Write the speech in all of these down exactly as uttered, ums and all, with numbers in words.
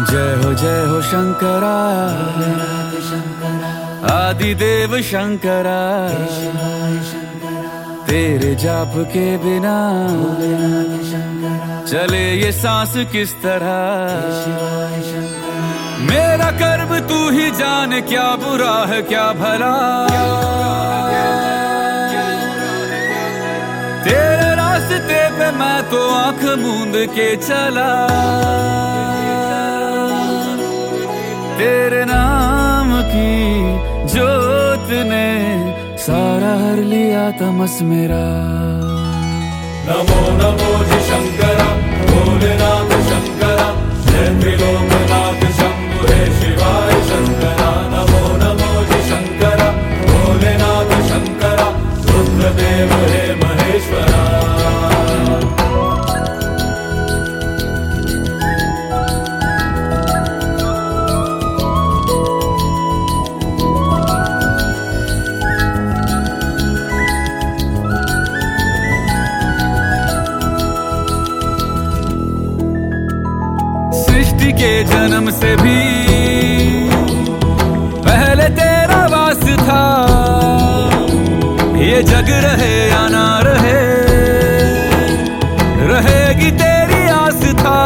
जय हो जय हो शंकरा, आदिदेव शंकरा, तेरे जाप के बिना चले ये सांस किस तरह। मेरा कर्म तू ही जाने, क्या बुरा है क्या भला। तेरे रास्ते पे मैं तो आंख मूंद के चला, तेरे नाम की जोत ने सारा हर लिया तमस मेरा। नमो नमो जी शंकरा, भोलेनाथ शंकरा, जय त्रिलोकनाथ शंभु हे शिवाय शंकरा। नमो नमो जी शंकरा, भोलेनाथ शंकरा, रुद्रदेव हे महेश्वरा। सृष्टि के जन्म से भी पहले तेरा वास था, ये जग रहे या ना रहे, रहेगी तेरी आस था।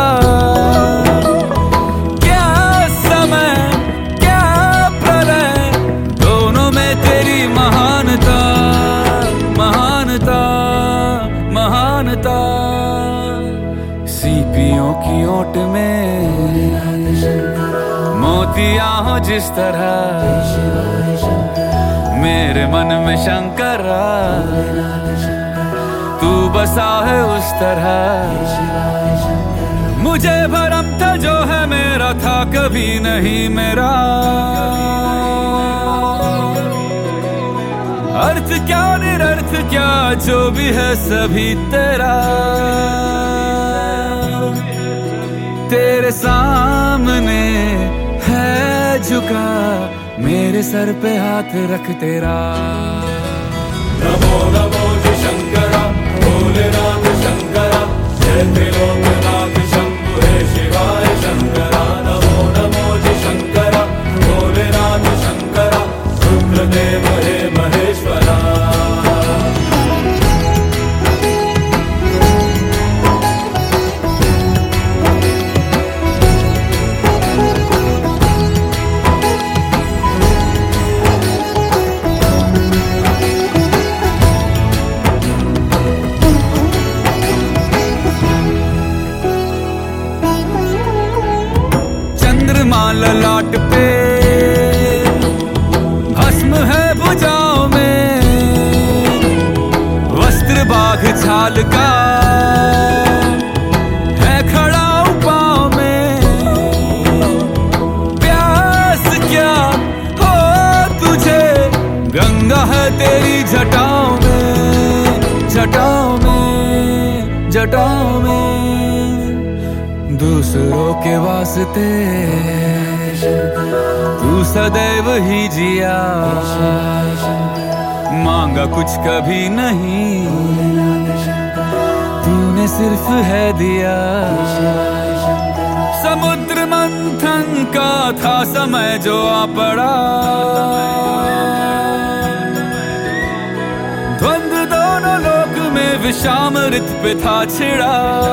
क्या समय क्या प्रलय, दोनों में तेरी महानता महानता महानता। सीपियों की ओट में मोतियां हो जिस तरह, मेरे मन में शंकरा तू बसा है उस तरह। मुझे भरम था जो है मेरा था कभी नहीं मेरा, अर्थ क्या निरर्थ क्या जो भी है सभी तेरा। तेरे सामने है झुका मेरे सर पे हाथ रख तेरा। नमो नमो जी शंकरा, भोलेनाथ शंकरा, जय त्रिलोकनाथ शंभु हे शिवाय शंकरा। नमो नमो जी शंकरा, भोलेनाथ शंकरा, रुद्रदेव हे महेश्वरा। ललाट पे भस्म है भुजाओं में, वस्त्र बाघ छाल का है खड़ा पाँव में। प्यास क्या हो तुझे, गंगा है तेरी जटाओं में जटाओं में जटाओं में। दूसरों के वास्ते तू सदैव ही जिया, मांगा कुछ कभी नहीं, तूने सिर्फ है दिया। समुद्र मंथन का था समय जो आ पड़ा, द्वंद्व दोनों लोक में विषामृत पे था छिड़ा।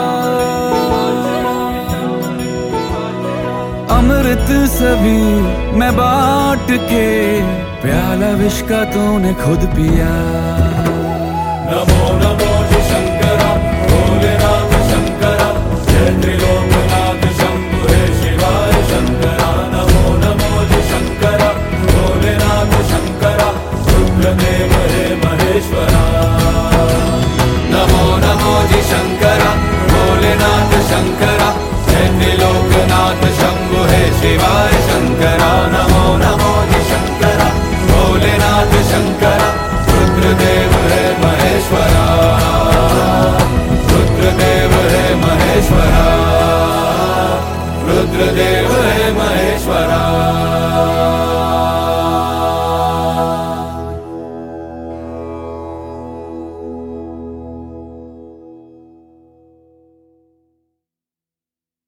अमृत सभी मैं बांट के, प्याला विष का तूने खुद पिया। नमो नमो जी शंकरा, भोलेनाथ शंकरा, जय त्रिलोकनाथ शंभु हे शिवाय शंकरा। नमो नमो जी शंकरा, भोलेनाथ शंकरा, रुद्रदेव हे महेश्वरा। नमो नमो जी शंकरा, भोलेनाथ शंकरा, जय त्रिलोकनाथ शंभु हे शिवाय शंकरा। नमो नमो जी शंकरा, भोलेनाथ शंकरा, रुद्रदेव हे महेश्वरा। रुद्रदेव हे महेश्वरा, रुद्रदेव हे महेश्वरा।